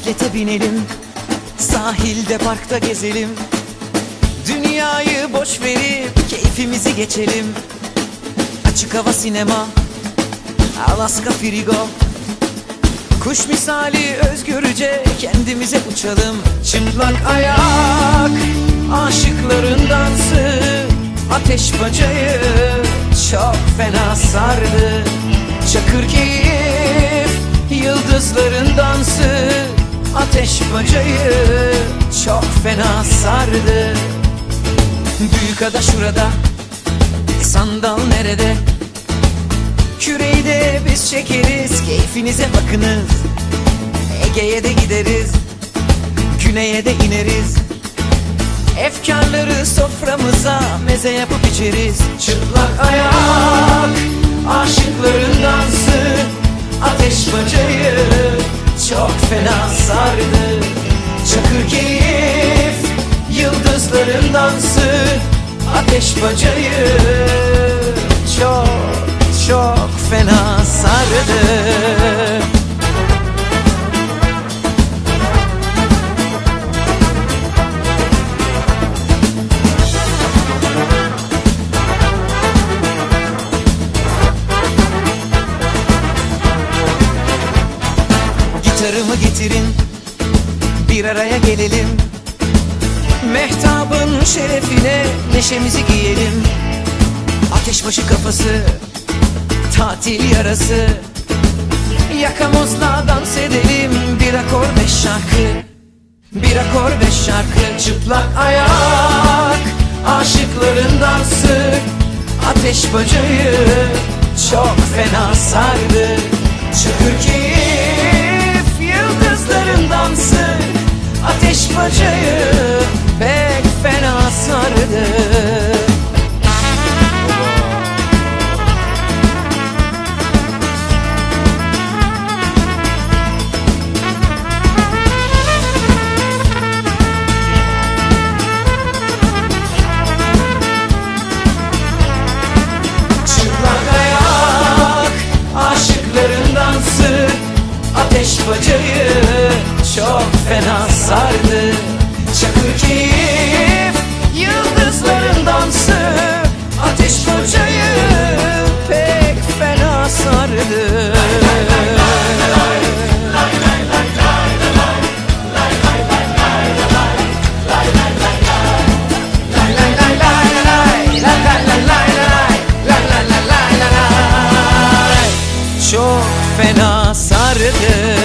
Bisiklete binelim, sahilde parkta gezelim. Dünyayı boş verip keyfimizi geçelim. Açık hava sinema, Alaska frigo. Kuş misali özgürce kendimize uçalım. Çıplak ayak, aşıkların dansı, ateş bacayı çok fena sardı. Çakır keyif, yıldızların dansı, ateş bacayı çok fena sardı. Büyük ada şurada, sandal nerede? Küreyi de biz çekeriz, keyfinize bakınız. Ege'ye de gideriz, güneye de ineriz. Efkarları soframıza meze yapıp içeriz. Çıplak ayak, aşıkların dansı, ateş bacayı çok fena sardı. Çakır keyif, yıldızların dansı, ateş bacayı çok fena sardı. Gitarımı getirin, bir araya gelelim. Mehtabın şerefine neşemizi giyelim. Ateşbaşı kafası, tatil yarası. Yakamozla dans edelim, bir akor beş şarkı. Bir akor beş şarkı. Çıplak ayak, aşıkların dansı, ateş bacayı çok fena sardı. Çakır keyif, yıldızların dansı, ateş bacayı pek fena sardı. Ateş bacayı çok fena sardı. Çakır keyif, yıldızların dansı, ateş bacayı pek fena sardı. Çok fena sardı.